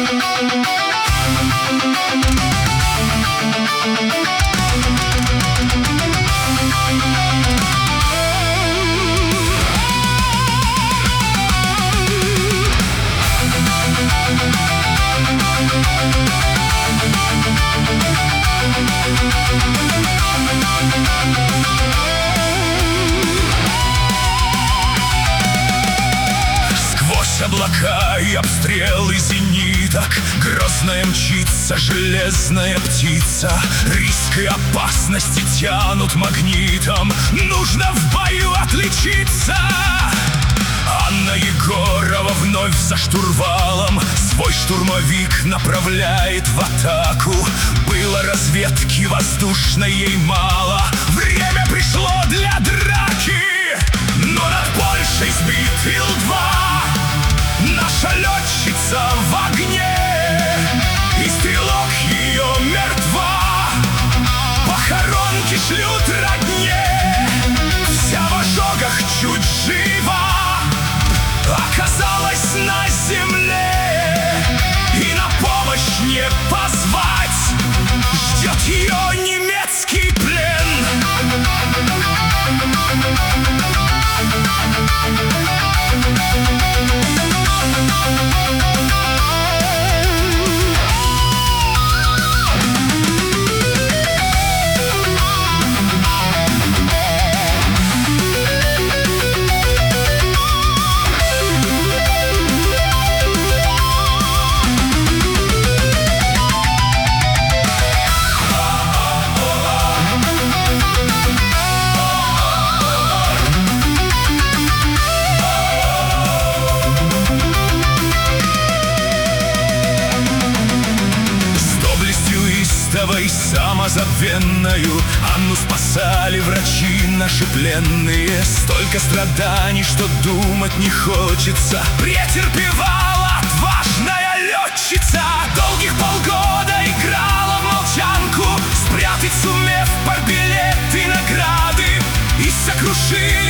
Облака и обстрелы зениток, грозная мчится железная птица. Риск и опасности тянут магнитом, нужно в бою отличиться. Анна Егорова вновь за штурвалом, свой штурмовик направляет в атаку. Было разведки воздушной ей мало, время пришло для драки. Но над Польшей сбит Ил-2, наша летчица в огне, и стрелок ее мертва. Похоронки шлют родне, вся в ожогах чуть жива. Оказалась на земле, и на помощь не позвать. Ждет ее немецкий плен. Самозабвенную Анну спасали врачи наши пленные. Столько страданий, что думать не хочется, претерпевала отважная летчица. Долгих полгода играла в молчанку, спрятать сумев побилеты награды и сокрушить